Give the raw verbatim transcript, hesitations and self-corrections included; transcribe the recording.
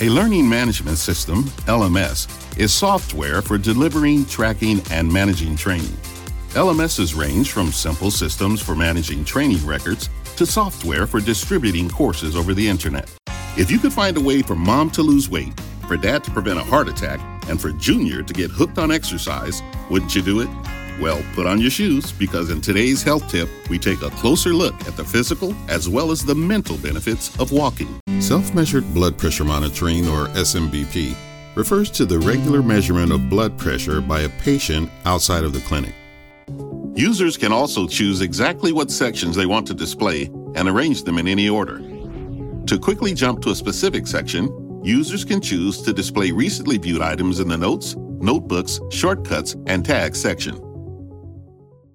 A learning management system, L M S, is software for delivering, tracking, and managing training. L M Ss range from simple systems for managing training records to software for distributing courses over the internet. If you could find a way for mom to lose weight, for dad to prevent a heart attack, and for Junior to get hooked on exercise, wouldn't you do it? Well, put on your shoes, because in today's health tip, we take a closer look at the physical as well as the mental benefits of walking. Self-measured blood pressure monitoring, or S M B P, refers to the regular measurement of blood pressure by a patient outside of the clinic. Users can also choose exactly what sections they want to display and arrange them in any order. To quickly jump to a specific section, users can choose to display recently viewed items in the Notes, Notebooks, Shortcuts, and Tags section.